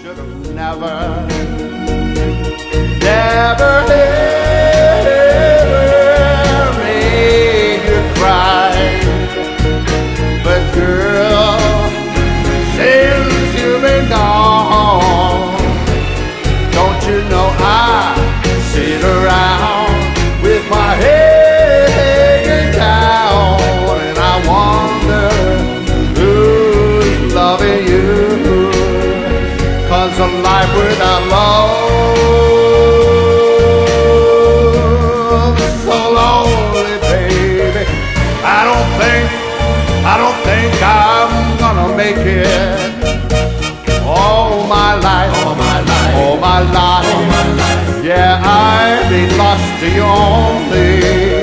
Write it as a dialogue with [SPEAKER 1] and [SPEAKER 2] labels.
[SPEAKER 1] should have never ever made you cry. But girl, since you've been gone, don't you know I sit around with my head hanging down, and I wonder who's loving you. 'Cause a life without love is so lonely, baby. I don't think I'm gonna make it all my life. Yeah, I've been lost to you only.